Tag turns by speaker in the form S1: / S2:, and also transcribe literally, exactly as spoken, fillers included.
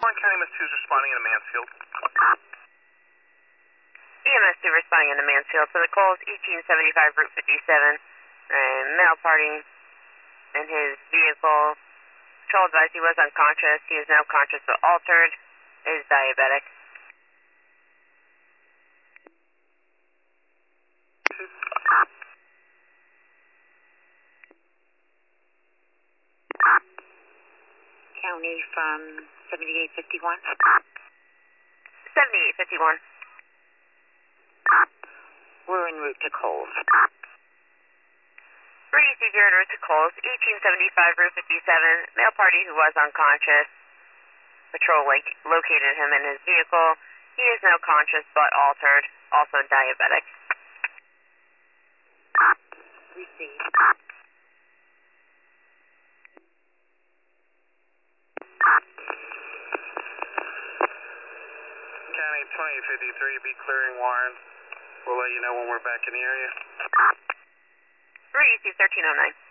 S1: Orange County E M S two is responding in a Mansfield.
S2: E M S two responding in the Mansfield. So the call is eighteen seventy-five Route fifty-seven. And male party in his vehicle. Patrol advised he was unconscious. He is now conscious but altered. Is diabetic.
S3: County from seventy-eight fifty-one.
S2: seventy-eight fifty-one.
S3: We're en route to Coles.
S2: Received your en route to Coles, eighteen seventy-five Route fifty-seven. Male party who was unconscious. Patrol like, located him in his vehicle. He is now conscious but altered. Also diabetic.
S3: Received.
S1: County twenty-eight fifty-three, be clearing Warren. We'll let you know when we're back in the area.
S2: Received thirteen oh nine.